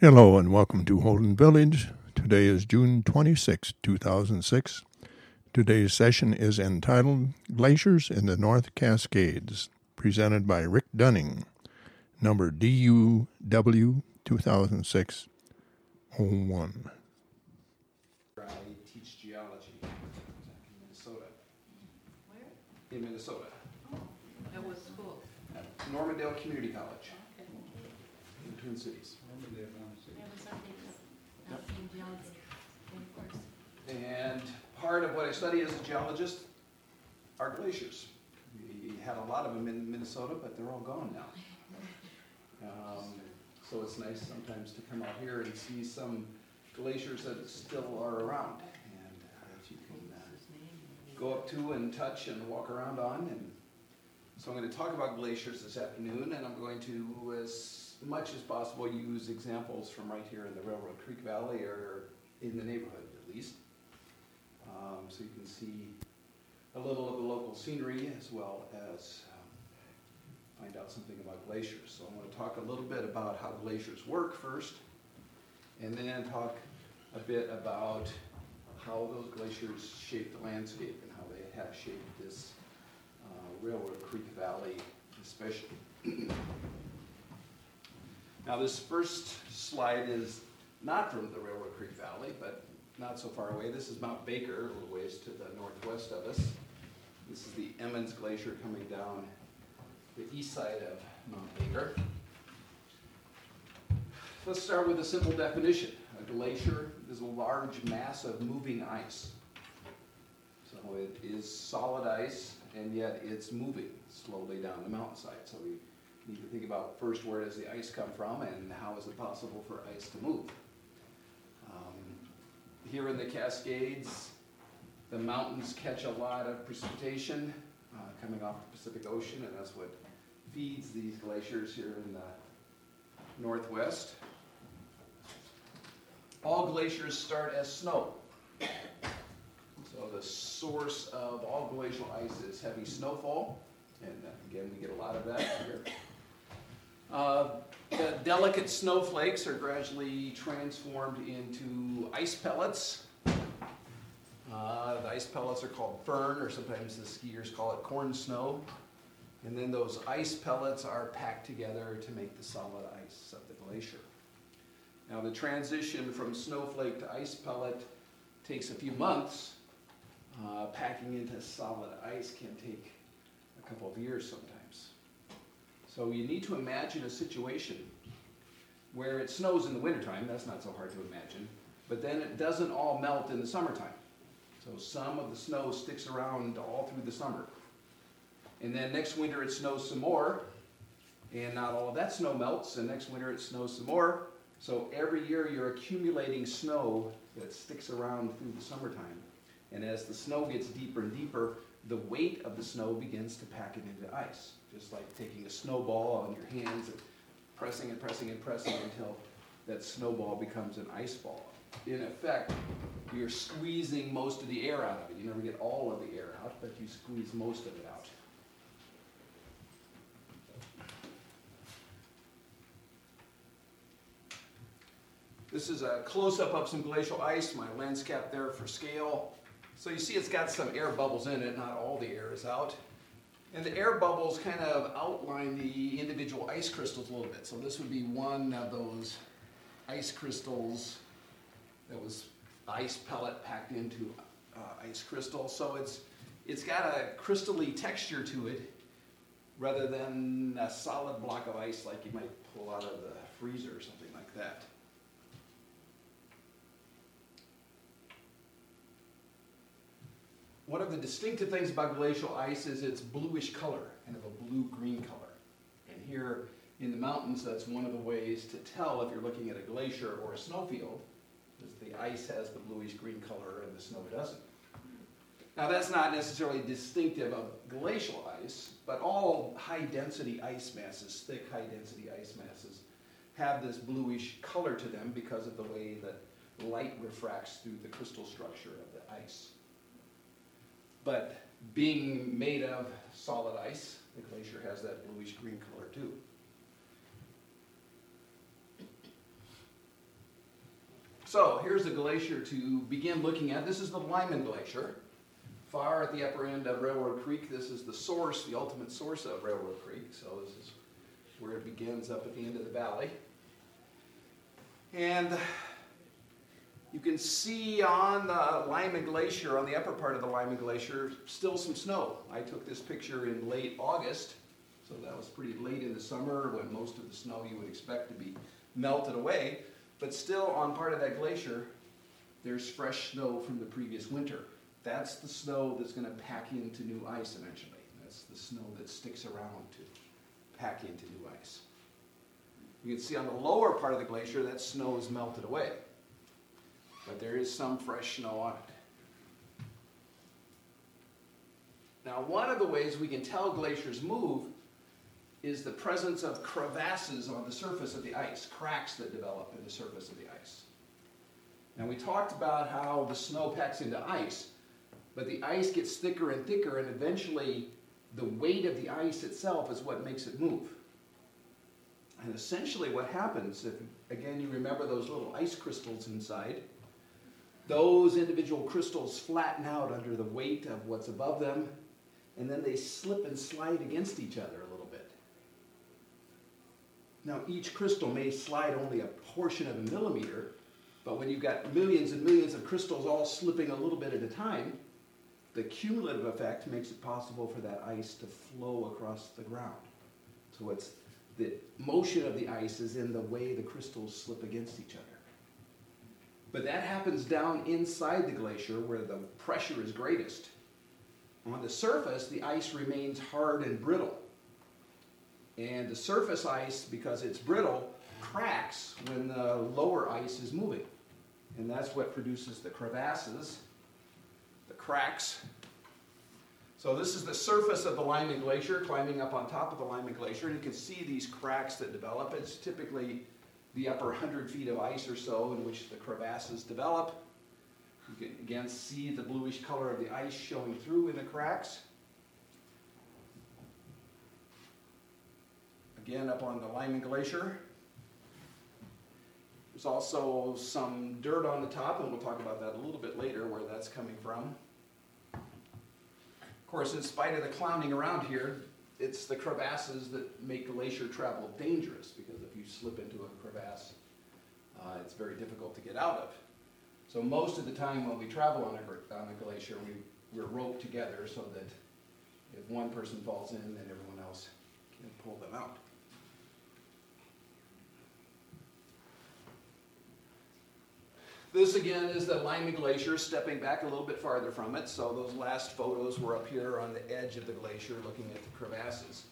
Hello and welcome to Holden Village. Today is June 26, 2006. Today's session is entitled Glaciers in the North Cascades, presented by Rick Dunning, number DUW 2006-01. I teach geology in Minnesota. Where? In Minnesota. Oh, at what school? At Normandale Community College in Twin Cities. And part of what I study as a geologist are glaciers. We had a lot of them in Minnesota, but they're all gone now. So it's nice sometimes to come out here and see some glaciers that still are around and that you can go up to and touch and walk around on. And so I'm going to talk about glaciers this afternoon, and I'm going to, as much as possible, use examples from right here in the Railroad Creek Valley, or in the neighborhood at least. So you can see a little of the local scenery as well as find out something about glaciers. So I'm going to talk a little bit about how glaciers work first, and then talk a bit about how those glaciers shape the landscape and how they have shaped this Railroad Creek Valley especially. Now this first slide is not from the Railroad Creek Valley, but not so far away. This is Mount Baker, a little ways to the northwest of us. This is the Emmons Glacier coming down the east side of Mount Baker. Let's start with a simple definition. A glacier is a large mass of moving ice. So it is solid ice, and yet it's moving slowly down the mountainside. So we need to think about first, where does the ice come from and how is it possible for ice to move? Here in the Cascades, the mountains catch a lot of precipitation coming off the Pacific Ocean, and that's what feeds these glaciers here in the northwest. All glaciers start as snow. So the source of all glacial ice is heavy snowfall, and again, we get a lot of that here. The delicate snowflakes are gradually transformed into ice pellets. The ice pellets are called firn, or sometimes the skiers call it corn snow. And then those ice pellets are packed together to make the solid ice of the glacier. Now the transition from snowflake to ice pellet takes a few months. Packing into solid ice can take a couple of years sometimes. So you need to imagine a situation where it snows in the wintertime. That's not so hard to imagine. But then it doesn't all melt in the summertime. So some of the snow sticks around all through the summer. And then next winter it snows some more, and not all of that snow melts, and next winter it snows some more. So every year you're accumulating snow that sticks around through the summertime. And as the snow gets deeper and deeper, the weight of the snow begins to pack it into ice. Just like taking a snowball on your hands and pressing and pressing and pressing until that snowball becomes an ice ball. In effect, you're squeezing most of the air out of it. You never get all of the air out, but you squeeze most of it out. This is a close-up of some glacial ice, my lens cap there for scale. So you see it's got some air bubbles in it, not all the air is out. And the air bubbles kind of outline the individual ice crystals a little bit. So this would be one of those ice crystals that was ice pellet packed into ice crystal. So it's got a crystally texture to it rather than a solid block of ice like you might pull out of the freezer or something like that. One of the distinctive things about glacial ice is its bluish color, kind of a blue-green color. And here in the mountains, that's one of the ways to tell if you're looking at a glacier or a snowfield, is the ice has the bluish-green color and the snow doesn't. Now that's not necessarily distinctive of glacial ice, but all high-density ice masses, thick high-density ice masses, have this bluish color to them because of the way that light refracts through the crystal structure of the ice. But being made of solid ice, the glacier has that bluish green color too. So here's the glacier to begin looking at. This is the Lyman Glacier. Far at the upper end of Railroad Creek, this is the source, the ultimate source of Railroad Creek. So this is where it begins up at the end of the valley. And you can see on the Lyman Glacier, on the upper part of the Lyman Glacier, still some snow. I took this picture in late August, so that was pretty late in the summer when most of the snow you would expect to be melted away. But still on part of that glacier, there's fresh snow from the previous winter. That's the snow that's going to pack into new ice eventually. That's the snow that sticks around to pack into new ice. You can see on the lower part of the glacier that snow is melted away. But there is some fresh snow on it. Now, one of the ways we can tell glaciers move is the presence of crevasses on the surface of the ice, cracks that develop in the surface of the ice. Now, we talked about how the snow packs into ice, but the ice gets thicker and thicker, and eventually the weight of the ice itself is what makes it move. And essentially what happens, if, again, you remember those little ice crystals inside, those individual crystals flatten out under the weight of what's above them, and then they slip and slide against each other a little bit. Now, each crystal may slide only a portion of a millimeter, but when you've got millions and millions of crystals all slipping a little bit at a time, the cumulative effect makes it possible for that ice to flow across the ground. So it's the motion of the ice is in the way the crystals slip against each other. But that happens down inside the glacier where the pressure is greatest. On the surface, the ice remains hard and brittle. And the surface ice, because it's brittle, cracks when the lower ice is moving. And that's what produces the crevasses, the cracks. So this is the surface of the Lyman Glacier, climbing up on top of the Lyman Glacier. And you can see these cracks that develop. It's typically the upper 100 feet of ice or so in which the crevasses develop. You can again see the bluish color of the ice showing through in the cracks. Again, up on the Lyman Glacier. There's also some dirt on the top, and we'll talk about that a little bit later, where that's coming from. Of course, in spite of the clowning around here, it's the crevasses that make glacier travel dangerous, because if you slip into a crevasse, it's very difficult to get out of. So most of the time when we travel on a glacier, we're roped together so that if one person falls in, then everyone else can pull them out. This again is the Lyman Glacier, stepping back a little bit farther from it. So those last photos were up here on the edge of the glacier looking at the crevasses.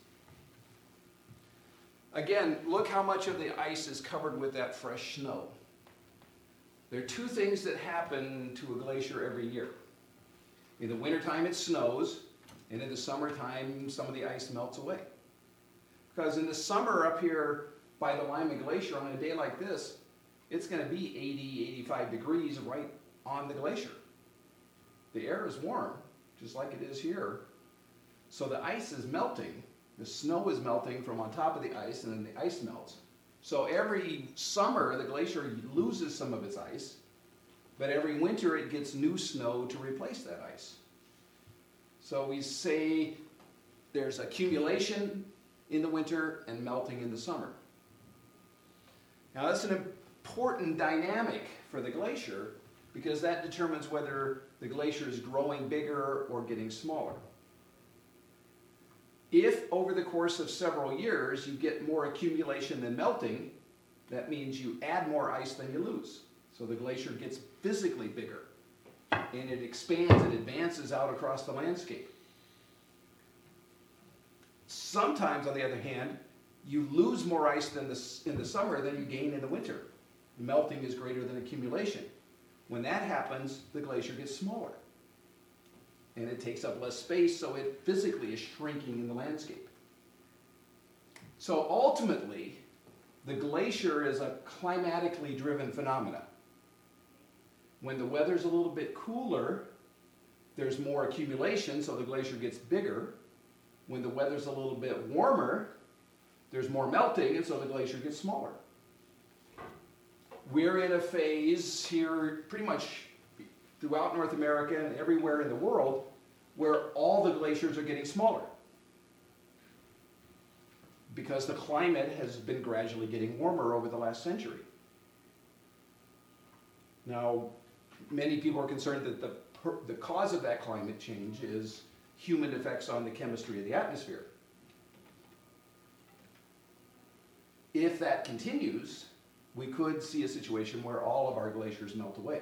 Again, look how much of the ice is covered with that fresh snow. There are two things that happen to a glacier every year. In the wintertime it snows, and in the summertime some of the ice melts away. Because in the summer up here by the Lyman Glacier on a day like this, it's going to be 80, 85 degrees right on the glacier. The air is warm, just like it is here. So the ice is melting. The snow is melting from on top of the ice, and then the ice melts. So every summer, the glacier loses some of its ice, but every winter it gets new snow to replace that ice. So we say there's accumulation in the winter and melting in the summer. Now that's an important dynamic for the glacier, because that determines whether the glacier is growing bigger or getting smaller. If over the course of several years you get more accumulation than melting, that means you add more ice than you lose. So the glacier gets physically bigger, and it expands and advances out across the landscape. Sometimes, on the other hand, you lose more ice in the summer than you gain in the winter. Melting is greater than accumulation. When that happens, the glacier gets smaller. And it takes up less space, so it physically is shrinking in the landscape. So ultimately, the glacier is a climatically driven phenomenon. When the weather's a little bit cooler, there's more accumulation, so the glacier gets bigger. When the weather's a little bit warmer, there's more melting, and so the glacier gets smaller. we're in a phase here pretty much throughout North America and everywhere in the world where all the glaciers are getting smaller because the climate has been gradually getting warmer over the last century. Now, many people are concerned that the cause of that climate change is human effects on the chemistry of the atmosphere. If that continues, we could see a situation where all of our glaciers melt away.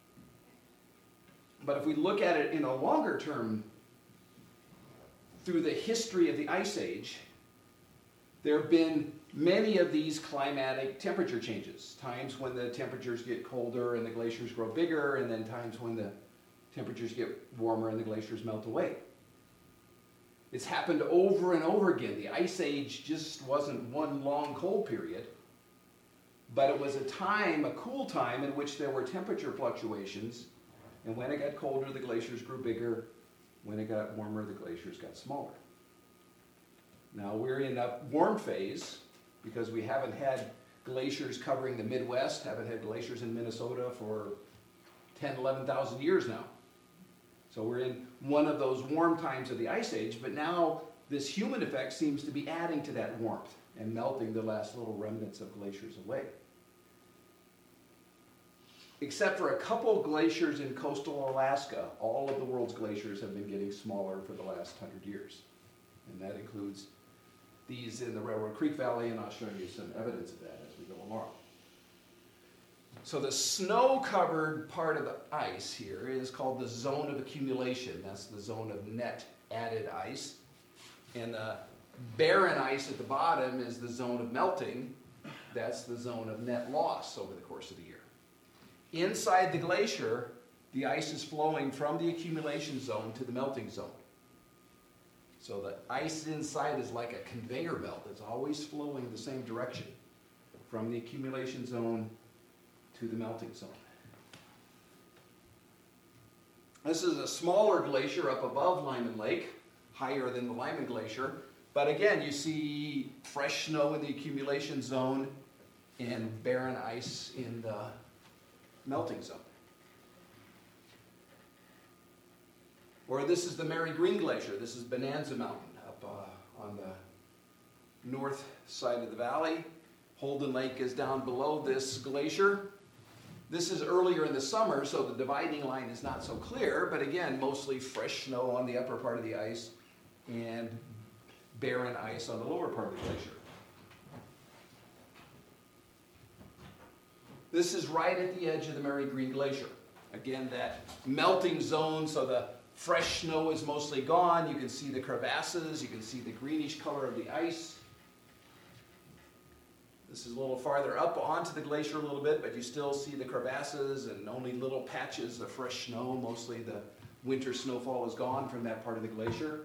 But if we look at it in a longer term, through the history of the Ice Age, there have been many of these climatic temperature changes. Times when the temperatures get colder and the glaciers grow bigger, and then times when the temperatures get warmer and the glaciers melt away. It's happened over and over again. The Ice Age just wasn't one long cold period, but it was a time, a cool time, in which there were temperature fluctuations, and when it got colder, the glaciers grew bigger. When it got warmer, the glaciers got smaller. Now we're in a warm phase because we haven't had glaciers covering the Midwest, haven't had glaciers in Minnesota for 10, 11,000 years now. So we're in one of those warm times of the Ice Age, but now this human effect seems to be adding to that warmth and melting the last little remnants of glaciers away. Except for a couple glaciers in coastal Alaska, all of the world's glaciers have been getting smaller for the last 100 years. And that includes these in the Railroad Creek Valley, and I'll show you some evidence of that as we go along. So the snow-covered part of the ice here is called the zone of accumulation. That's the zone of net added ice. And the barren ice at the bottom is the zone of melting. That's the zone of net loss over the course of the year. Inside the glacier, the ice is flowing from the accumulation zone to the melting zone. So the ice inside is like a conveyor belt. It's always flowing the same direction from the accumulation zone to the melting zone. This is a smaller glacier up above Lyman Lake, higher than the Lyman Glacier. But again, you see fresh snow in the accumulation zone and barren ice in the melting zone. Or this is the Mary Green Glacier. This is Bonanza Mountain up on the north side of the valley. Holden Lake is down below this glacier. This is earlier in the summer, so the dividing line is not so clear, but again, mostly fresh snow on the upper part of the ice and barren ice on the lower part of the glacier. This is right at the edge of the Mary Green Glacier. Again, that melting zone, so the fresh snow is mostly gone. You can see the crevasses, you can see the greenish color of the ice. This is a little farther up onto the glacier a little bit, but you still see the crevasses and only little patches of fresh snow. Mostly the winter snowfall is gone from that part of the glacier.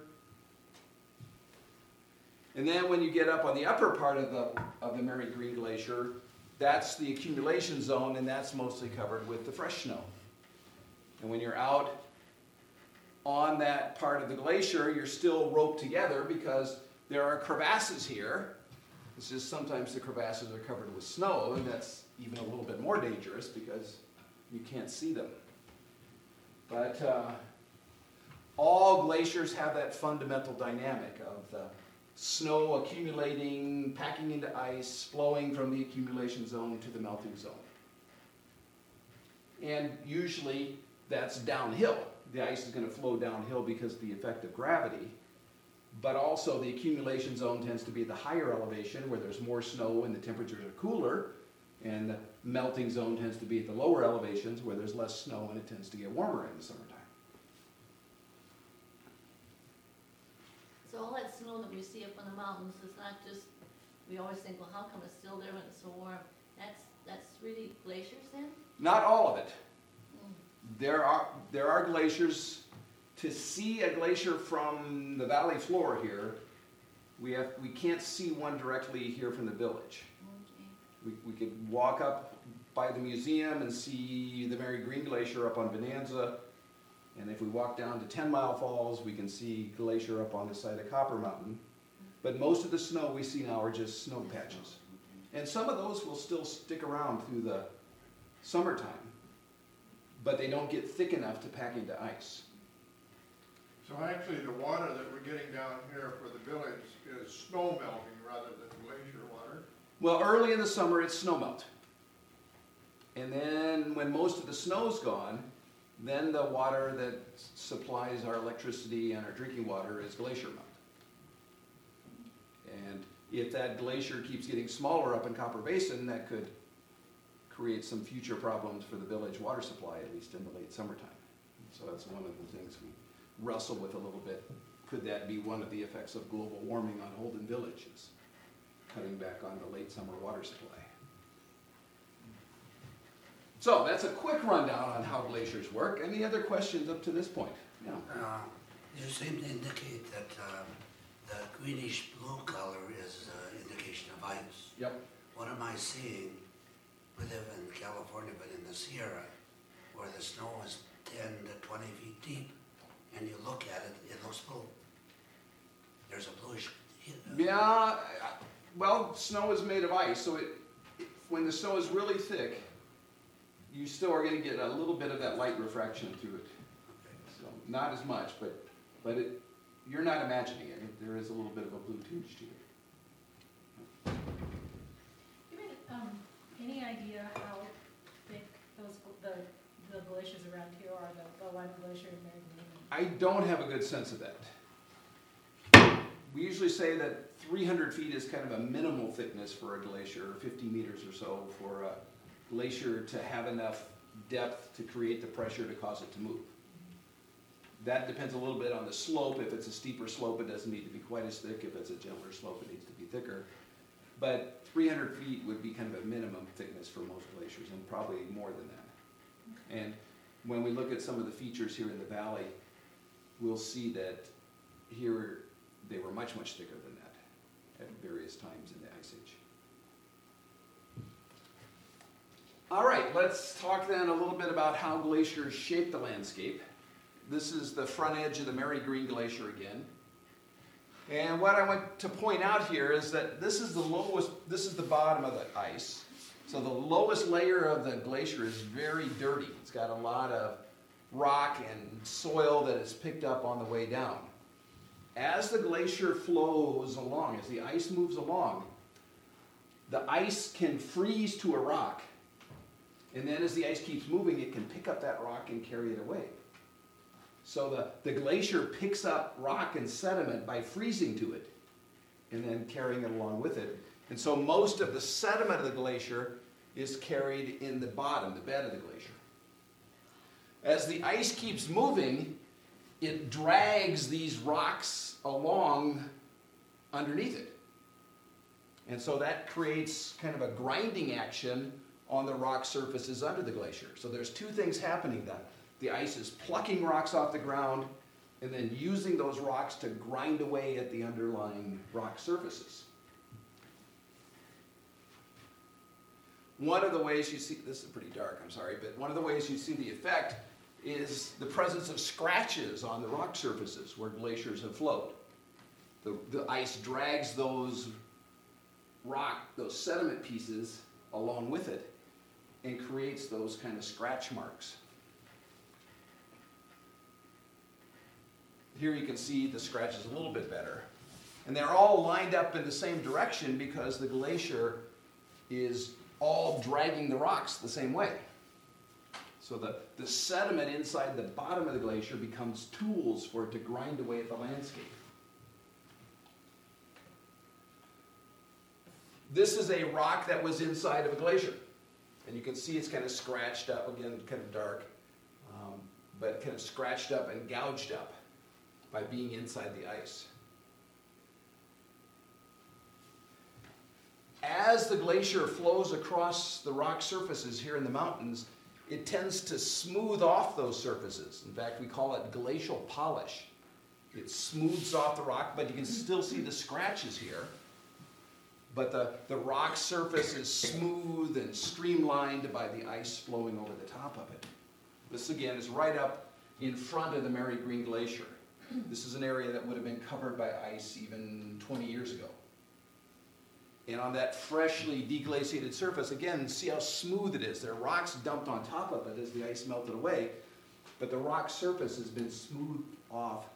And then when you get up on the upper part of the Mary Green Glacier, that's the accumulation zone, and that's mostly covered with the fresh snow. And when you're out on that part of the glacier, you're still roped together because there are crevasses here. It's just sometimes the crevasses are covered with snow, and that's even a little bit more dangerous because you can't see them. But all glaciers have that fundamental dynamic of the snow accumulating, packing into ice, flowing from the accumulation zone to the melting zone. And usually that's downhill. The ice is going to flow downhill because of the effect of gravity. But also the accumulation zone tends to be at the higher elevation where there's more snow and the temperatures are cooler. And the melting zone tends to be at the lower elevations where there's less snow and it tends to get warmer in the summertime. So all that snow that we see up on the mountains is not just, we always think, well, how come it's still there when it's so warm? That's really glaciers then? Not all of it. There are glaciers. To see a glacier from the valley floor here, we can't see one directly here from the village. Okay. We could walk up by the museum and see the Mary Green Glacier up on Bonanza, and if we walk down to 10 Mile Falls, we can see glacier up on the side of Copper Mountain. But most of the snow we see now are just snow patches. And some of those will still stick around through the summertime, but they don't get thick enough to pack into ice. So actually the water that we're getting down here for the village is snow melting rather than glacier water? Well, early in the summer it's snowmelt. And then when most of the snow's gone, then the water that supplies our electricity and our drinking water is glacier melt. And if that glacier keeps getting smaller up in Copper Basin, that could create some future problems for the village water supply, at least in the late summertime. So that's one of the things we wrestle with a little bit. Could that be one of the effects of global warming on Holden Village, is cutting back on the late summer water supply? So that's a quick rundown on how glaciers work. Any other questions up to this point? Yeah. You seem to indicate that the greenish blue color is an indication of ice. Yep. What am I seeing? We live in California, but in the Sierra, where the snow is 10 to 20 feet deep, and you look at it, it looks blue. There's a bluish. Yeah, well, snow is made of ice, so when the snow is really thick, you still are going to get a little bit of that light refraction through it. So not as much, but you're not imagining it. There is a little bit of a blue tinge to it. Do you have any idea how thick the glaciers around here are, the Lima Glacier and Mary Green? I don't have a good sense of that. We usually say that 300 feet is kind of a minimal thickness for a glacier, or 50 meters or so for a glacier to have enough depth to create the pressure to cause it to move. That depends a little bit on the slope. If it's a steeper slope, it doesn't need to be quite as thick. If it's a gentler slope, it needs to be thicker. But 300 feet would be kind of a minimum thickness for most glaciers, and probably more than that. And when we look at some of the features here in the valley, we'll see that here they were much, much thicker than that at various times in the Ice Age. All right, let's talk then a little bit about how glaciers shape the landscape. This is the front edge of the Mary Green Glacier again. And what I want to point out here is that this is the bottom of the ice. So the lowest layer of the glacier is very dirty. It's got a lot of rock and soil that is picked up on the way down. As the glacier flows along, as the ice moves along, the ice can freeze to a rock. And then as the ice keeps moving, it can pick up that rock and carry it away. So the glacier picks up rock and sediment by freezing to it and then carrying it along with it. And so most of the sediment of the glacier is carried in the bottom, the bed of the glacier. As the ice keeps moving, it drags these rocks along underneath it. And so that creates kind of a grinding action on the rock surfaces under the glacier. So there's two things happening then. The ice is plucking rocks off the ground and then using those rocks to grind away at the underlying rock surfaces. One of the ways you see, this is pretty dark, I'm sorry, but one of the ways you see the effect is the presence of scratches on the rock surfaces where glaciers have flowed. The ice drags those sediment pieces along with it and creates those kind of scratch marks. Here you can see the scratches a little bit better. And they're all lined up in the same direction because the glacier is all dragging the rocks the same way. So the sediment inside the bottom of the glacier becomes tools for it to grind away at the landscape. This is a rock that was inside of a glacier. And you can see it's kind of scratched up, again, kind of dark, but kind of scratched up and gouged up by being inside the ice. As the glacier flows across the rock surfaces here in the mountains, it tends to smooth off those surfaces. In fact, we call it glacial polish. It smooths off the rock, but you can still see the scratches here. But the rock surface is smooth and streamlined by the ice flowing over the top of it. This, again, is right up in front of the Mary Green Glacier. This is an area that would have been covered by ice even 20 years ago. And on that freshly deglaciated surface, again, see how smooth it is. There are rocks dumped on top of it as the ice melted away, but the rock surface has been smoothed off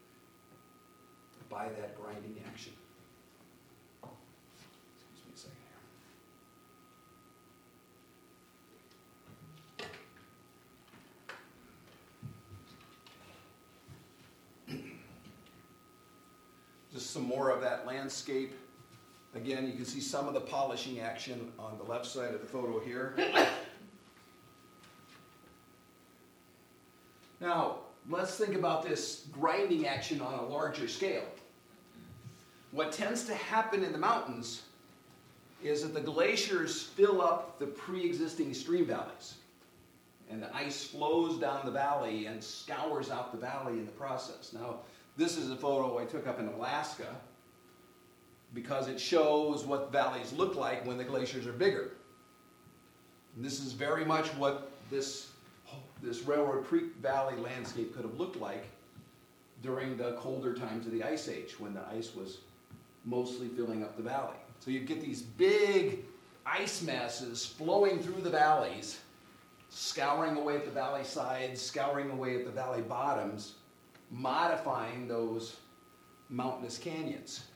by that grinding action. Excuse me a second here. Just some more of that landscape. Again, you can see some of the polishing action on the left side of the photo here. Now, let's think about this grinding action on a larger scale. What tends to happen in the mountains is that the glaciers fill up the pre-existing stream valleys. And the ice flows down the valley and scours out the valley in the process. Now, this is a photo I took up in Alaska because it shows what valleys look like when the glaciers are bigger. And this is very much what this Railroad Creek Valley landscape could have looked like during the colder times of the Ice Age, when the ice was mostly filling up the valley. So you get these big ice masses flowing through the valleys, scouring away at the valley sides, scouring away at the valley bottoms, modifying those mountainous canyons.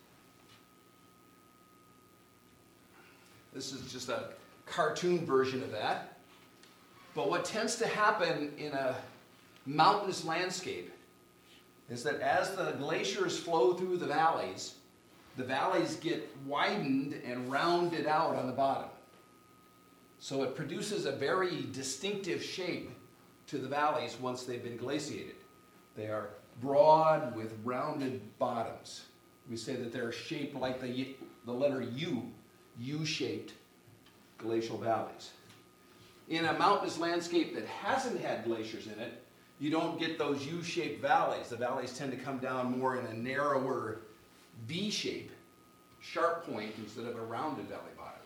This is just a cartoon version of that. But what tends to happen in a mountainous landscape is that as the glaciers flow through the valleys get widened and rounded out on the bottom. So it produces a very distinctive shape to the valleys once they've been glaciated. They are broad with rounded bottoms. We say that they're shaped like the letter U, U-shaped glacial valleys. In a mountainous landscape that hasn't had glaciers in it, you don't get those U-shaped valleys. The valleys tend to come down more in a narrower V-shape, sharp point instead of a rounded valley bottom.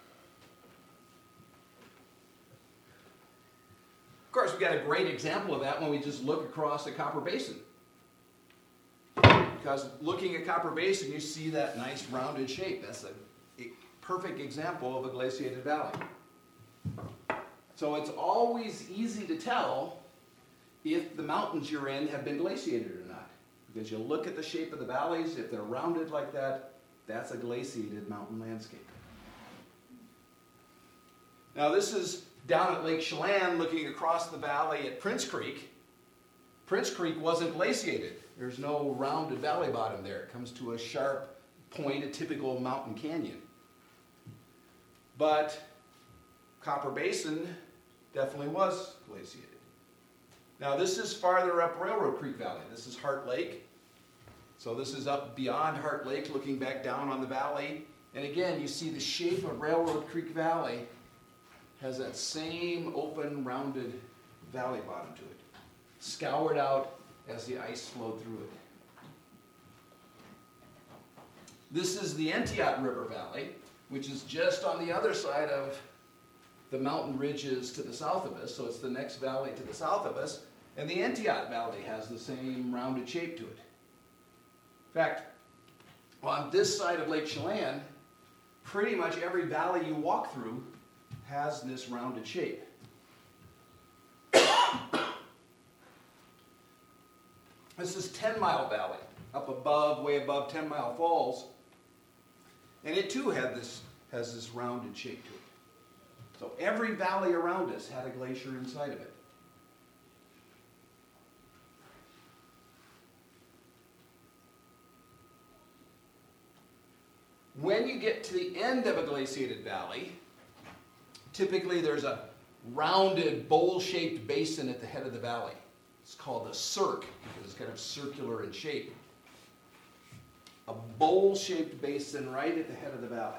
Of course, we've got a great example of that when we just look across the Copper Basin. Because looking at Copper Basin, you see that nice rounded shape. That's a perfect example of a glaciated valley. So it's always easy to tell if the mountains you're in have been glaciated or not. Because you look at the shape of the valleys, if they're rounded like that, that's a glaciated mountain landscape. Now this is down at Lake Chelan looking across the valley at Prince Creek. Prince Creek wasn't glaciated. There's no rounded valley bottom there. It comes to a sharp point, a typical mountain canyon. But Copper Basin definitely was glaciated. Now this is farther up Railroad Creek Valley. This is Heart Lake. So this is up beyond Heart Lake, looking back down on the valley. And again, you see the shape of Railroad Creek Valley has that same open, rounded valley bottom to it, scoured out as the ice flowed through it. This is the Entiat River Valley, which is just on the other side of the mountain ridges to the south of us, so it's the next valley to the south of us, and the Entiat Valley has the same rounded shape to it. In fact, on this side of Lake Chelan, pretty much every valley you walk through has this rounded shape. This is 10 Mile Valley, up above, way above 10 Mile Falls, and it too has this rounded shape to it. So every valley around us had a glacier inside of it. When you get to the end of a glaciated valley, typically there's a rounded, bowl-shaped basin at the head of the valley. It's called a cirque because it's kind of circular in shape. A bowl-shaped basin right at the head of the valley.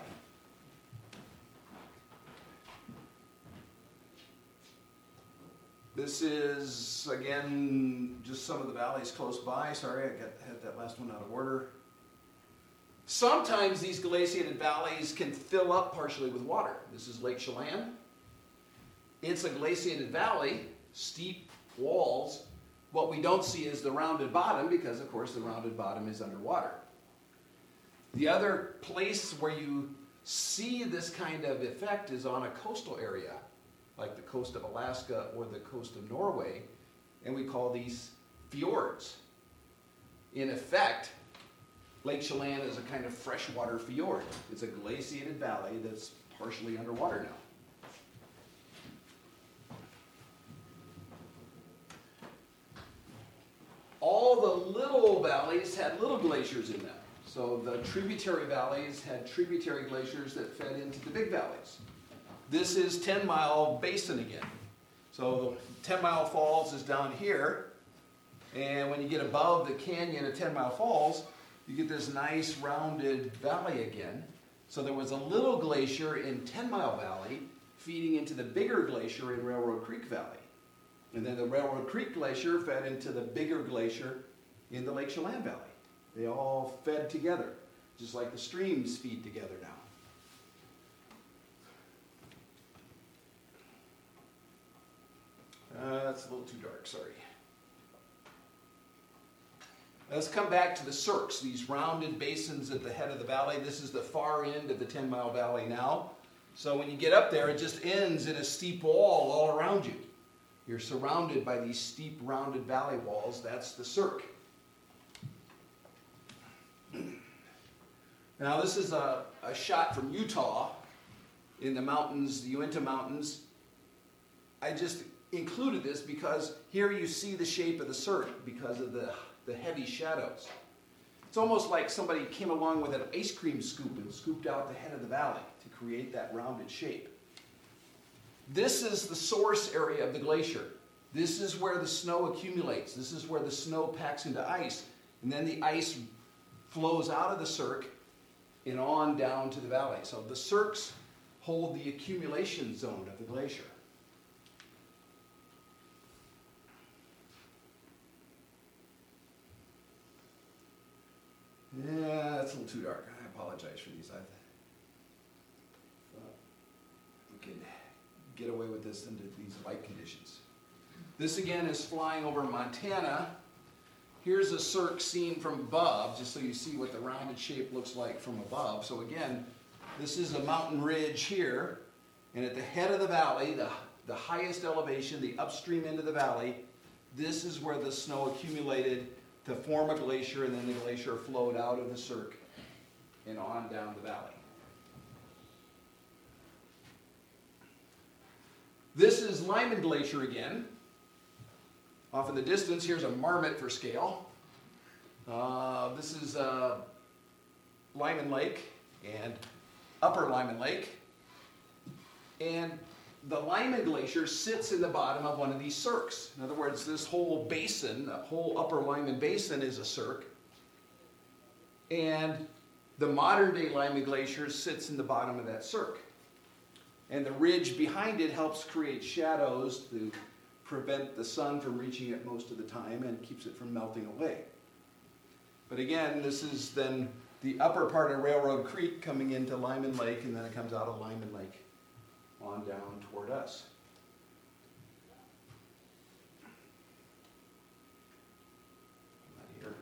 This is, again, just some of the valleys close by. Sorry, I had that last one out of order. Sometimes these glaciated valleys can fill up partially with water. This is Lake Chelan. It's a glaciated valley, steep walls. What we don't see is the rounded bottom because, of course, the rounded bottom is underwater. The other place where you see this kind of effect is on a coastal area, like the coast of Alaska or the coast of Norway, and we call these fjords. In effect, Lake Chelan is a kind of freshwater fjord. It's a glaciated valley that's partially underwater now. All the little valleys had little glaciers in them. So the tributary valleys had tributary glaciers that fed into the big valleys. This is 10 Mile Basin again. So 10 Mile Falls is down here, and when you get above the canyon of 10 Mile Falls, you get this nice rounded valley again. So there was a little glacier in 10 Mile Valley feeding into the bigger glacier in Railroad Creek Valley. And then the Railroad Creek Glacier fed into the bigger glacier in the Lake Chelan Valley. They all fed together, just like the streams feed together now. That's a little too dark, sorry. Let's come back to the cirques, these rounded basins at the head of the valley. This is the far end of the 10 Mile Valley now. So when you get up there, it just ends in a steep wall all around you. You're surrounded by these steep, rounded valley walls. That's the cirque. Now this is a shot from Utah in the mountains, the Uinta Mountains. I just included this because here you see the shape of the cirque because of the heavy shadows. It's almost like somebody came along with an ice cream scoop and scooped out the head of the valley to create that rounded shape. This is the source area of the glacier. This is where the snow accumulates. This is where the snow packs into ice. And then the ice flows out of the cirque and on down to the valley. So the cirques hold the accumulation zone of the glacier. Yeah, that's a little too dark. I apologize for these. I thought we could get away with this under these light conditions. This again is flying over Montana. Here's a cirque seen from above, just so you see what the rounded shape looks like from above. So again, this is a mountain ridge here, and at the head of the valley, the highest elevation, the upstream end of the valley, this is where the snow accumulated to form a glacier, and then the glacier flowed out of the cirque and on down the valley. This is Lyman Glacier again. Off in the distance, here's a marmot for scale. This is Lyman Lake and Upper Lyman Lake. And the Lyman Glacier sits in the bottom of one of these cirques. In other words, this whole basin, the whole Upper Lyman Basin is a cirque. And the modern day Lyman Glacier sits in the bottom of that cirque. And the ridge behind it helps create shadows to prevent the sun from reaching it most of the time and keeps it from melting away. But again, this is then the upper part of Railroad Creek coming into Lyman Lake, and then it comes out of Lyman Lake on down toward us. Not here.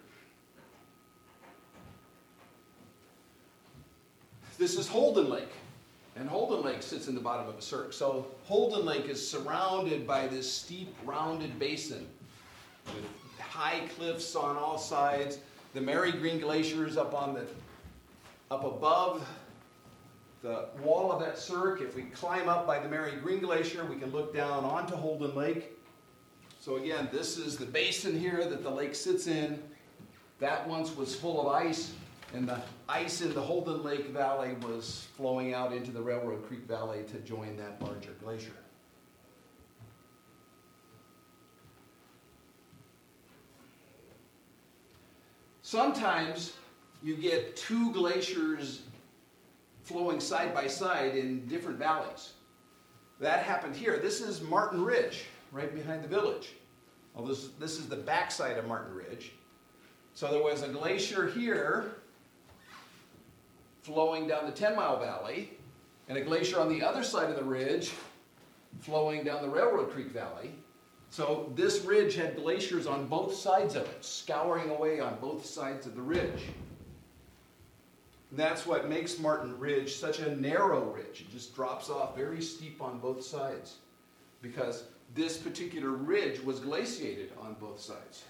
This is Holden Lake. And Holden Lake sits in the bottom of a cirque. So Holden Lake is surrounded by this steep, rounded basin with high cliffs on all sides. The Mary Green Glacier is up above the wall of that cirque. If we climb up by the Mary Green Glacier, we can look down onto Holden Lake. So again, this is the basin here that the lake sits in. That once was full of ice. And the ice in the Holden Lake Valley was flowing out into the Railroad Creek Valley to join that larger glacier. Sometimes you get two glaciers flowing side by side in different valleys. That happened here. This is Martin Ridge, right behind the village. Well, this is the backside of Martin Ridge. So there was a glacier here flowing down the 10 Mile Valley, and a glacier on the other side of the ridge flowing down the Railroad Creek Valley. So this ridge had glaciers on both sides of it, scouring away on both sides of the ridge. And that's what makes Martin Ridge such a narrow ridge. It just drops off very steep on both sides because this particular ridge was glaciated on both sides.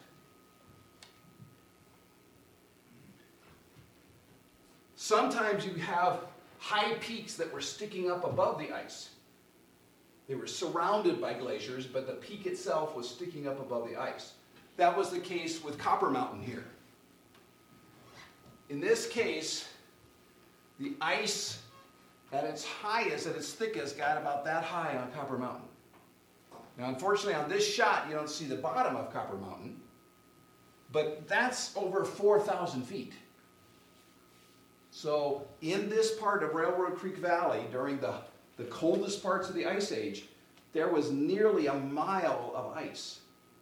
Sometimes you have high peaks that were sticking up above the ice. They were surrounded by glaciers, but the peak itself was sticking up above the ice. That was the case with Copper Mountain here. In this case, the ice at its highest, at its thickest, got about that high on Copper Mountain. Now, unfortunately, on this shot, you don't see the bottom of Copper Mountain, but that's over 4,000 feet. So, in this part of Railroad Creek Valley, during the coldest parts of the Ice Age, there was nearly a mile of ice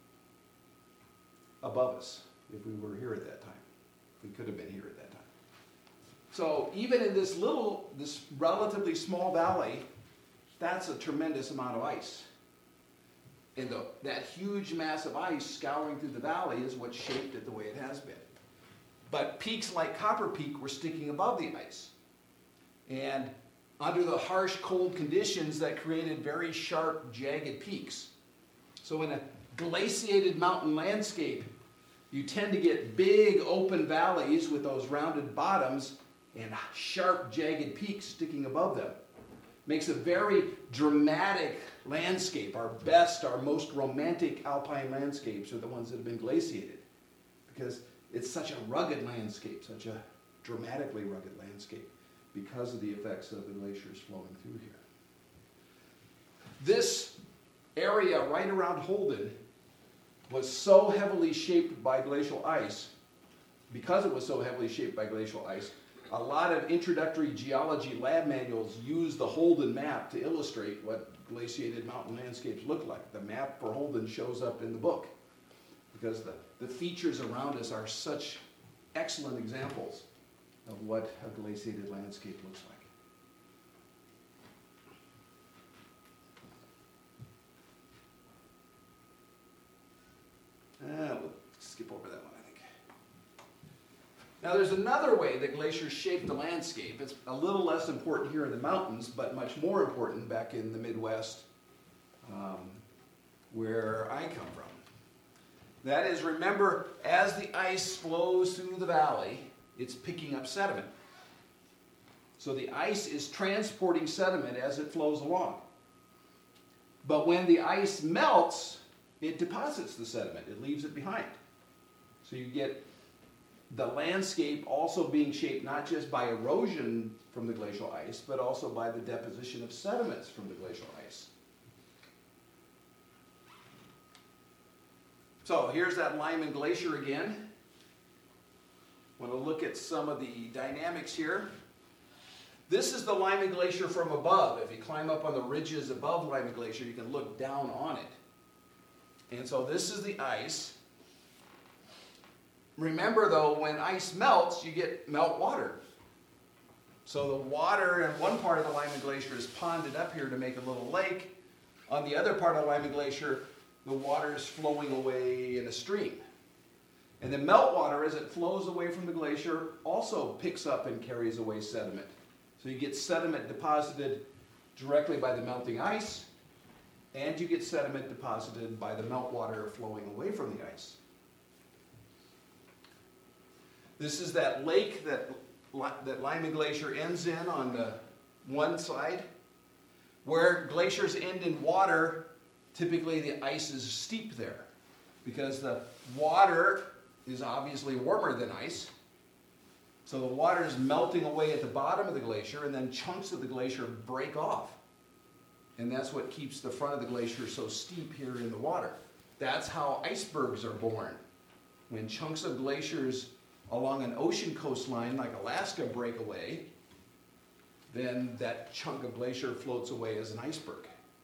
above us if we were here at that time. We could have been here at that time. So even in this relatively small valley, that's a tremendous amount of ice. And that huge mass of ice scouring through the valley is what shaped it the way it has been. But peaks like Copper Peak were sticking above the ice. And under the harsh, cold conditions, that created very sharp, jagged peaks. So in a glaciated mountain landscape, you tend to get big, open valleys with those rounded bottoms and sharp, jagged peaks sticking above them. Makes a very dramatic landscape. Our best, our most romantic alpine landscapes are the ones that have been glaciated, because it's such a rugged landscape, such a dramatically rugged landscape, because of the effects of the glaciers flowing through here. This area right around Holden was so heavily shaped by glacial ice. Because it was so heavily shaped by glacial ice, a lot of introductory geology lab manuals use the Holden map to illustrate what glaciated mountain landscapes look like. The map for Holden shows up in the book because the features around us are such excellent examples of what a glaciated landscape looks like. We'll skip over that one, I think. Now there's another way that glaciers shape the landscape. It's a little less important here in the mountains, but much more important back in the Midwest, where I come from. That is, remember, as the ice flows through the valley, it's picking up sediment. So the ice is transporting sediment as it flows along. But when the ice melts, it deposits the sediment. It leaves it behind. So you get the landscape also being shaped not just by erosion from the glacial ice, but also by the deposition of sediments from the glacial ice. So here's that Lyman Glacier again. Want to look at some of the dynamics here. This is the Lyman Glacier from above. If you climb up on the ridges above Lyman Glacier, you can look down on it. And so this is the ice. Remember though, when ice melts, you get meltwater. So the water in one part of the Lyman Glacier is ponded up here to make a little lake. On the other part of the Lyman Glacier, the water is flowing away in a stream. And the meltwater, as it flows away from the glacier, also picks up and carries away sediment. So you get sediment deposited directly by the melting ice, and you get sediment deposited by the meltwater flowing away from the ice. This is that lake that Lyman Glacier ends in on the one side. Where glaciers end in water, typically the ice is steep there, because the water is obviously warmer than ice. So the water is melting away at the bottom of the glacier, and then chunks of the glacier break off. And that's what keeps the front of the glacier so steep here in the water. That's how icebergs are born. When chunks of glaciers along an ocean coastline like Alaska break away, then that chunk of glacier floats away as an iceberg.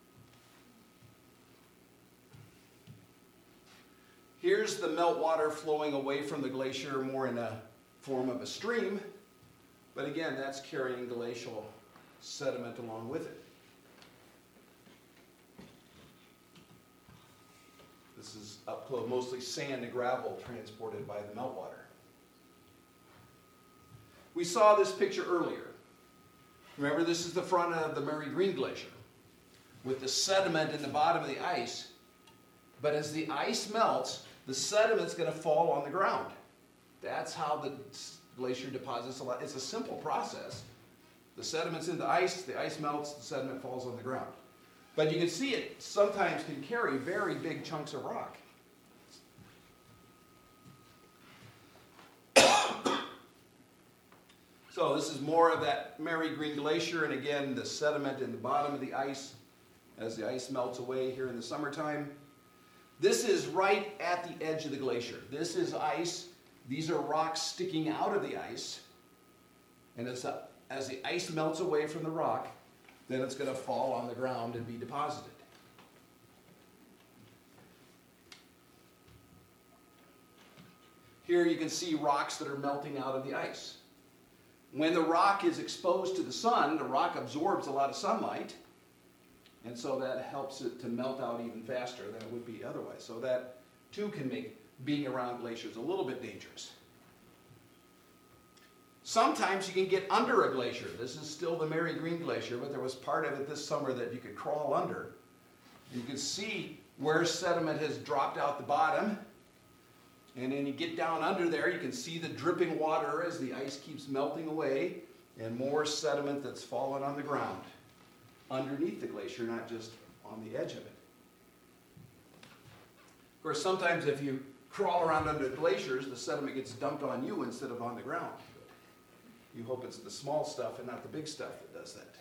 Here's the meltwater flowing away from the glacier more in a form of a stream, but again, that's carrying glacial sediment along with it. This is up close, mostly sand and gravel transported by the meltwater. We saw this picture earlier. Remember, this is the front of the Mary Green Glacier with the sediment in the bottom of the ice. But as the ice melts, the sediment's going to fall on the ground. That's how the glacier deposits a lot. It's a simple process. The sediment's in the ice melts, the sediment falls on the ground. But you can see it sometimes can carry very big chunks of rock. So this is more of that Mary Green Glacier, and again, the sediment in the bottom of the ice as the ice melts away here in the summertime. This is right at the edge of the glacier. This is ice. These are rocks sticking out of the ice. And as the ice melts away from the rock, then it's going to fall on the ground and be deposited. Here you can see rocks that are melting out of the ice. When the rock is exposed to the sun, the rock absorbs a lot of sunlight, and so that helps it to melt out even faster than it would be otherwise. So that, too, can make being around glaciers a little bit dangerous. Sometimes you can get under a glacier. This is still the Mary Green Glacier, but there was part of it this summer that you could crawl under. You can see where sediment has dropped out the bottom. And then you get down under there, you can see the dripping water as the ice keeps melting away, and more sediment that's fallen on the ground underneath the glacier, not just on the edge of it. Of course, sometimes if you crawl around under glaciers, the sediment gets dumped on you instead of on the ground. You hope it's the small stuff and not the big stuff that does that.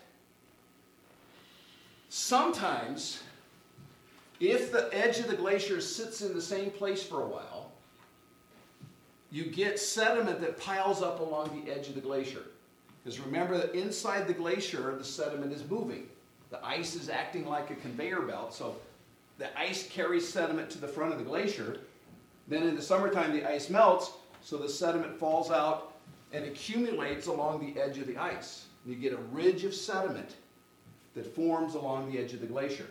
Sometimes, if the edge of the glacier sits in the same place for a while, you get sediment that piles up along the edge of the glacier. Because remember that inside the glacier, the sediment is moving. The ice is acting like a conveyor belt, so the ice carries sediment to the front of the glacier. Then in the summertime, the ice melts, so the sediment falls out and accumulates along the edge of the ice. And you get a ridge of sediment that forms along the edge of the glacier.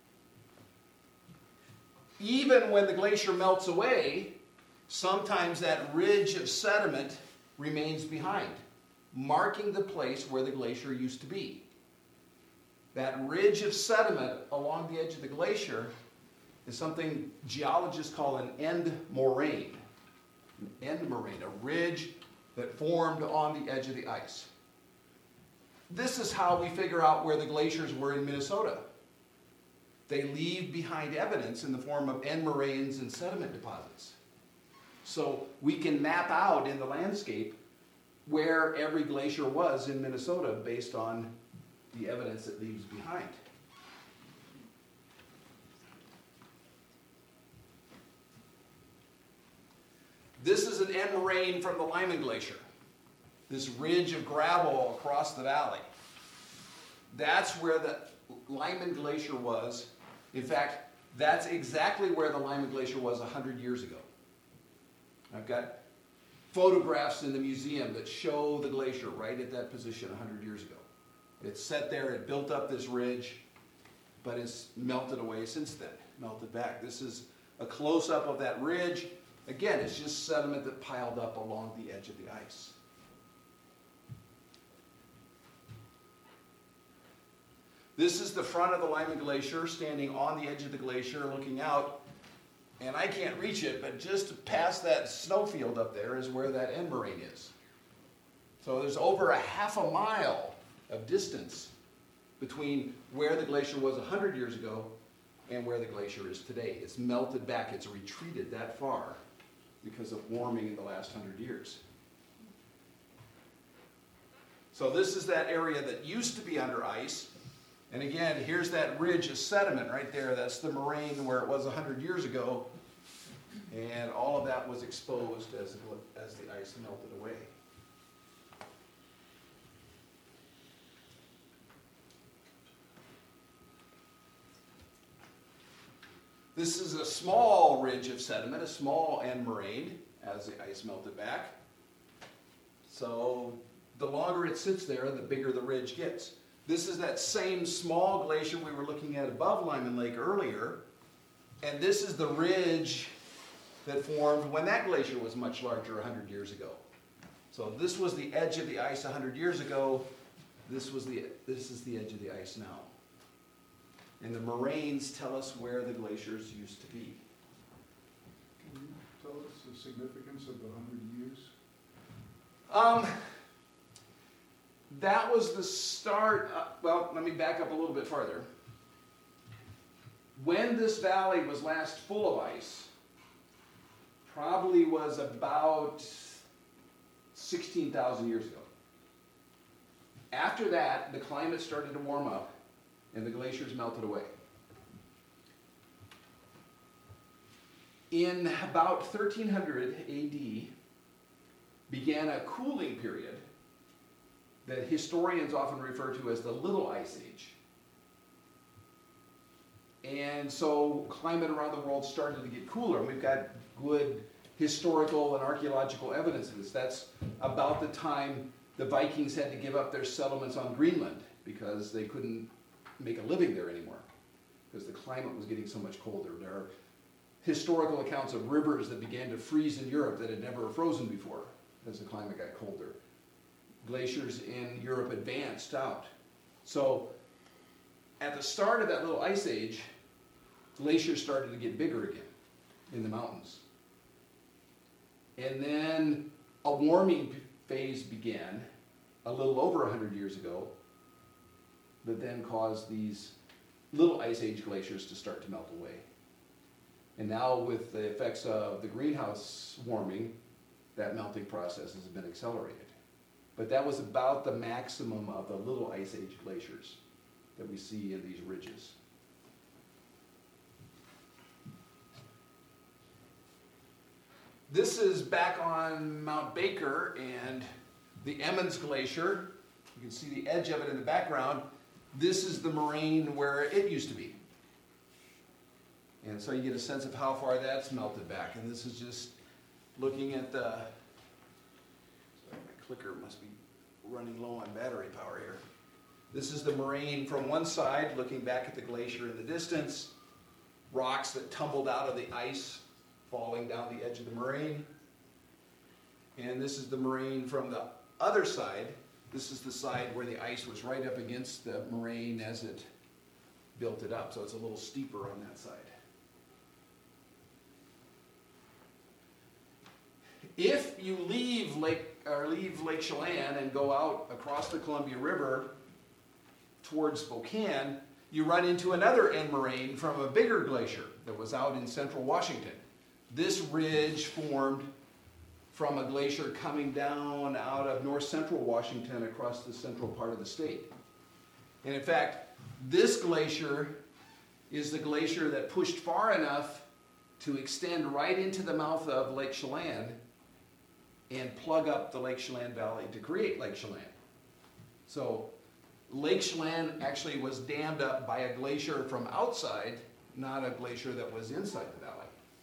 Even when the glacier melts away, sometimes that ridge of sediment remains behind, marking the place where the glacier used to be. That ridge of sediment along the edge of the glacier is something geologists call an end moraine. An end moraine, a ridge that formed on the edge of the ice. This is how we figure out where the glaciers were in Minnesota. They leave behind evidence in the form of end moraines and sediment deposits. So we can map out in the landscape where every glacier was in Minnesota based on the evidence it leaves behind. This is an end moraine from the Lyman Glacier. This ridge of gravel across the valley. That's where the Lyman Glacier was. In fact, that's exactly where the Lyman Glacier was 100 years ago. I've got photographs in the museum that show the glacier right at that position 100 years ago. It sat there, it built up this ridge, but it's melted away since then, melted back. This is a close-up of that ridge. Again, it's just sediment that piled up along the edge of the ice. This is the front of the Lyman Glacier, standing on the edge of the glacier, looking out. And I can't reach it, but just past that snowfield up there is where that end moraine is. So there's over a half a mile of distance between where the glacier was 100 years ago and where the glacier is today. It's melted back. It's retreated that far because of warming in the last 100 years. So this is that area that used to be under ice. And again, here's that ridge of sediment right there. That's the moraine where it was 100 years ago. And all of that was exposed as the ice melted away. This is a small ridge of sediment, a small end moraine, as the ice melted back. So the longer it sits there, the bigger the ridge gets. This is that same small glacier we were looking at above Lyman Lake earlier. And this is the ridge that formed when that glacier was much larger 100 years ago. So this was the edge of the ice 100 years ago. This is the edge of the ice now. And the moraines tell us where the glaciers used to be. Can you tell us the significance of the 100 years? That was the start. Well, let me back up a little bit farther. When this valley was last full of ice, probably was about 16,000 years ago. After that, the climate started to warm up and the glaciers melted away. In about 1300 AD began a cooling period that historians often refer to as the Little Ice Age. And so climate around the world started to get cooler. We've got good historical and archaeological evidence of this. That's about the time the Vikings had to give up their settlements on Greenland because they couldn't make a living there anymore because the climate was getting so much colder. There are historical accounts of rivers that began to freeze in Europe that had never frozen before as the climate got colder. Glaciers in Europe advanced out. So at the start of that Little Ice Age, glaciers started to get bigger again in the mountains. And then a warming phase began a little over 100 years ago that then caused these Little Ice Age glaciers to start to melt away. And now with the effects of the greenhouse warming, that melting process has been accelerated. But that was about the maximum of the Little Ice Age glaciers that we see in these ridges. This is back on Mount Baker and the Emmons Glacier. You can see the edge of it in the background. This is the moraine where it used to be. And so you get a sense of how far that's melted back. And this is just looking at the, sorry, my clicker must be running low on battery power here. This is the moraine from one side, looking back at the glacier in the distance. Rocks that tumbled out of the ice falling down the edge of the moraine. And this is the moraine from the other side. This is the side where the ice was right up against the moraine as it built it up. So it's a little steeper on that side. If you leave Lake Chelan and go out across the Columbia River towards Spokane, you run into another end moraine from a bigger glacier that was out in central Washington. This ridge formed from a glacier coming down out of north central Washington across the central part of the state. And in fact, this glacier is the glacier that pushed far enough to extend right into the mouth of Lake Chelan and plug up the Lake Chelan Valley to create Lake Chelan. So Lake Chelan actually was dammed up by a glacier from outside, not a glacier that was inside the valley.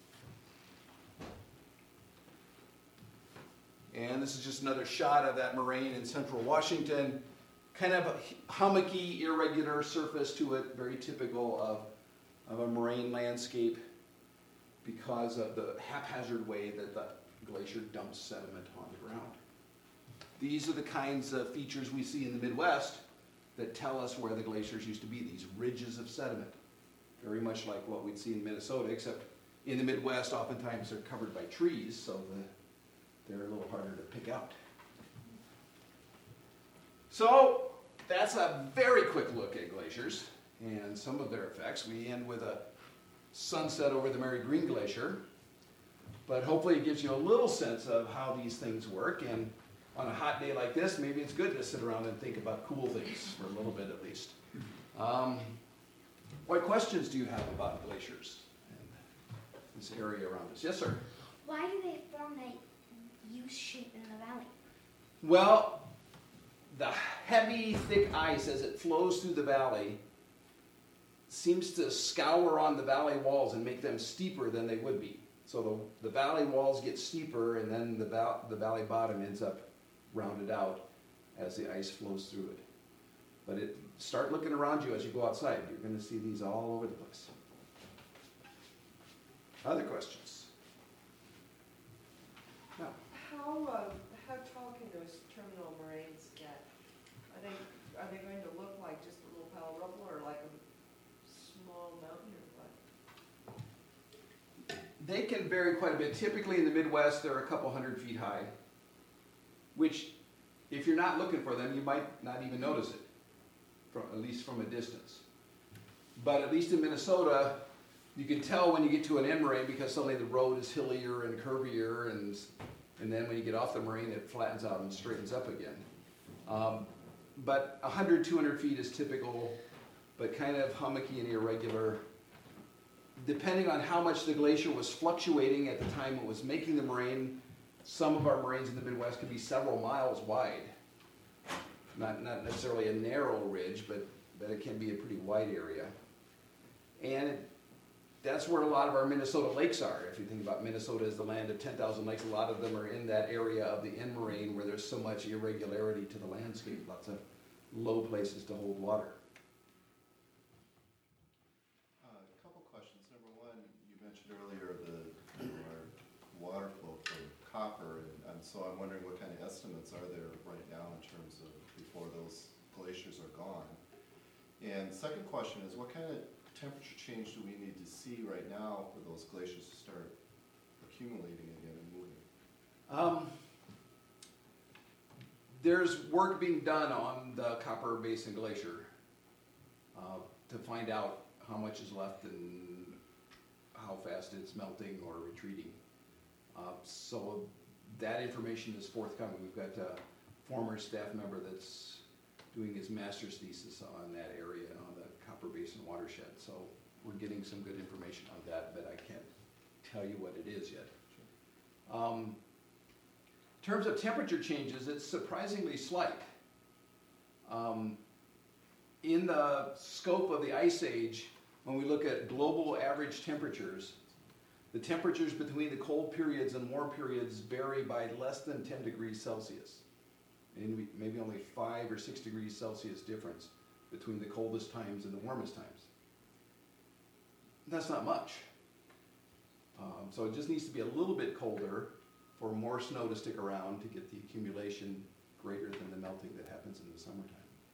And this is just another shot of that moraine in central Washington. Kind of a hummocky, irregular surface to it, very typical of a moraine landscape because of the haphazard way that the glacier dumps sediment on the ground. These are the kinds of features we see in the Midwest that tell us where the glaciers used to be, these ridges of sediment. Very much like what we'd see in Minnesota, except in the Midwest, oftentimes they're covered by trees, so they're a little harder to pick out. So that's a very quick look at glaciers and some of their effects. We end with a sunset over the Mary Green Glacier, but hopefully it gives you a little sense of how these things work. And on a hot day like this, maybe it's good to sit around and think about cool things for a little bit at least. What questions do you have about glaciers and this area around us? Yes, sir? Why do they form that U shape in the valley? Well, the heavy, thick ice as it flows through the valley seems to scour on the valley walls and make them steeper than they would be. So the valley walls get steeper, and then the valley bottom ends up rounded out as the ice flows through it. But start looking around you as you go outside. You're going to see these all over the place. Other questions? No. How tall can They can vary quite a bit. Typically in the Midwest, they're a couple 100 feet high, which if you're not looking for them, you might not even notice it, at least from a distance. But at least in Minnesota, you can tell when you get to an end moraine because suddenly the road is hillier and curvier, and then when you get off the moraine, it flattens out and straightens up again. But 100, 200 feet is typical, but kind of hummocky and irregular. Depending on how much the glacier was fluctuating at the time it was making the moraine, some of our moraines in the Midwest could be several miles wide. Not necessarily a narrow ridge, but it can be a pretty wide area. And that's where a lot of our Minnesota lakes are. If you think about Minnesota as the land of 10,000 lakes, a lot of them are in that area of the end moraine where there's so much irregularity to the landscape, lots of low places to hold water. A couple questions. Number one, you mentioned earlier our water flow for copper, and so I'm wondering what kind of estimates are there right now in terms of before those glaciers are gone. And second question is, what kind of temperature change do we need to see right now for those glaciers to start accumulating again and moving? There's work being done on the Copper Basin Glacier to find out how much is left and how fast it's melting or retreating. So that information is forthcoming. We've got a former staff member that's doing his master's thesis on that area, on the Copper Basin watershed. So we're getting some good information on that, but I can't tell you what it is yet. In terms of temperature changes, it's surprisingly slight. In the scope of the Ice Age, when we look at global average temperatures, the temperatures between the cold periods and warm periods vary by less than 10 degrees Celsius. And maybe only 5 or 6 degrees Celsius difference between the coldest times and the warmest times. That's not much. So it just needs to be a little bit colder for more snow to stick around to get the accumulation greater than the melting that happens in the summertime.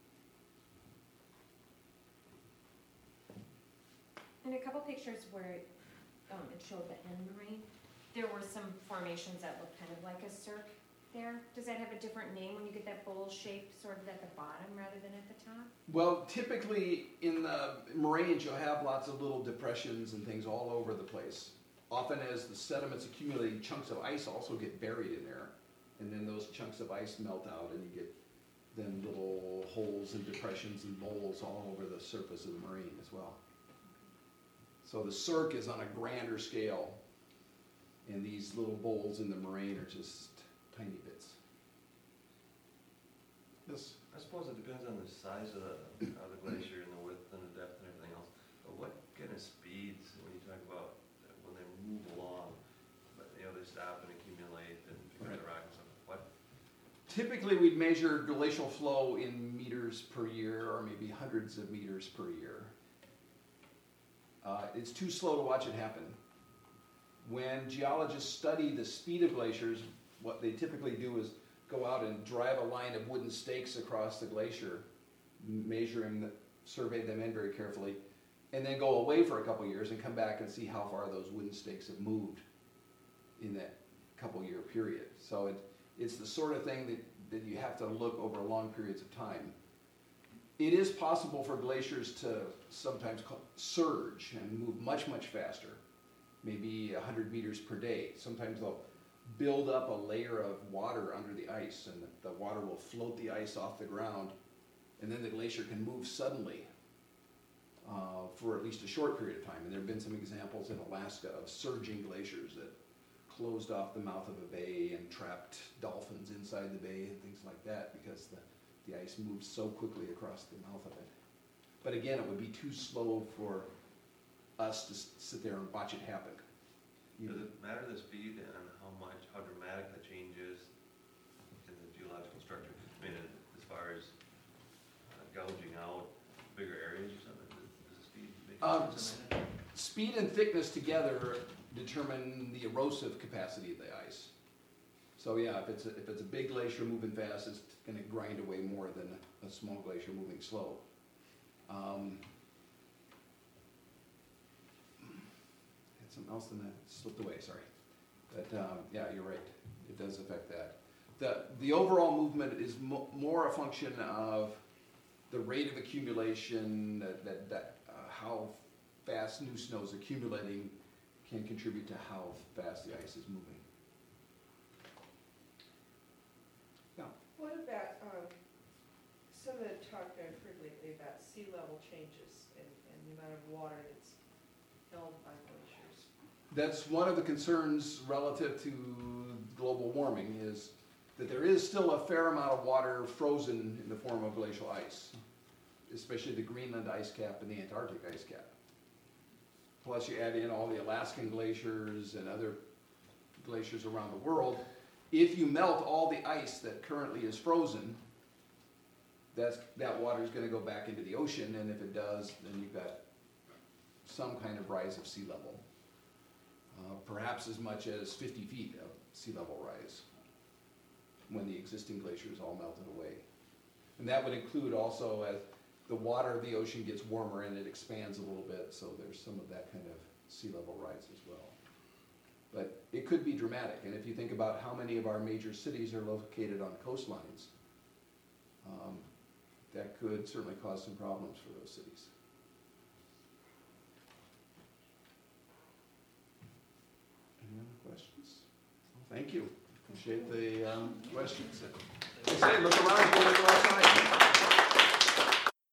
In a couple pictures where it showed the end moraine, there were some formations that looked kind of like a cirque there. Does that have a different name when you get that bowl shape sort of at the bottom rather than at the top? Well, typically in the moraines you'll have lots of little depressions and things all over the place. Often as the sediments accumulate, chunks of ice also get buried in there. And then those chunks of ice melt out and you get then little holes and depressions and bowls all over the surface of the moraine as well. So the cirque is on a grander scale, and these little bowls in the moraine are just tiny bits. Yes? I suppose it depends on the size of the glacier and the width and the depth and everything else. But what kind of speeds, when you talk about when they move along, but they stop and accumulate and pick up the rock and stuff, what? Typically we'd measure glacial flow in meters per year or maybe hundreds of meters per year. It's too slow to watch it happen. When geologists study the speed of glaciers, what they typically do is go out and drive a line of wooden stakes across the glacier, survey them in very carefully, and then go away for a couple years and come back and see how far those wooden stakes have moved in that couple year period. So it's the sort of thing that you have to look over long periods of time. It is possible for glaciers to sometimes surge and move much, much faster, maybe 100 meters per day. Sometimes they'll build up a layer of water under the ice, and the water will float the ice off the ground, and then the glacier can move suddenly for at least a short period of time. And there have been some examples in Alaska of surging glaciers that closed off the mouth of a bay and trapped dolphins inside the bay and things like that because the ice moves so quickly across the mouth of it. But again, it would be too slow for us to sit there and watch it happen. Does it matter the speed and how dramatic the change is in the geological structure? I mean, as far as gouging out bigger areas or something, does the speed make a difference in that? Speed and thickness together determine the erosive capacity of the ice. So yeah, if it's a big glacier moving fast, it's going to grind away more than a small glacier moving slow. else, and that slipped away, sorry. But, yeah, you're right, it does affect that. The overall movement is more a function of the rate of accumulation, how fast new snow is accumulating can contribute to how fast the ice is moving. What about, some of the talk I've heard lately about sea level changes and the amount of water that's held by glaciers? That's one of the concerns relative to global warming, is that there is still a fair amount of water frozen in the form of glacial ice, especially the Greenland ice cap and the Antarctic ice cap. Plus you add in all the Alaskan glaciers and other glaciers around the world. If you melt all the ice that currently is frozen, that water is going to go back into the ocean, and if it does, then you've got some kind of rise of sea level. Perhaps as much as 50 feet of sea level rise when the existing glaciers all melted away. And that would include also as the water of the ocean gets warmer and it expands a little bit, so there's some of that kind of sea level rise as well. But it could be dramatic, and if you think about how many of our major cities are located on coastlines, that could certainly cause some problems for those cities. Any other questions? Thank you. Appreciate the questions. Like I say, look around, go outside.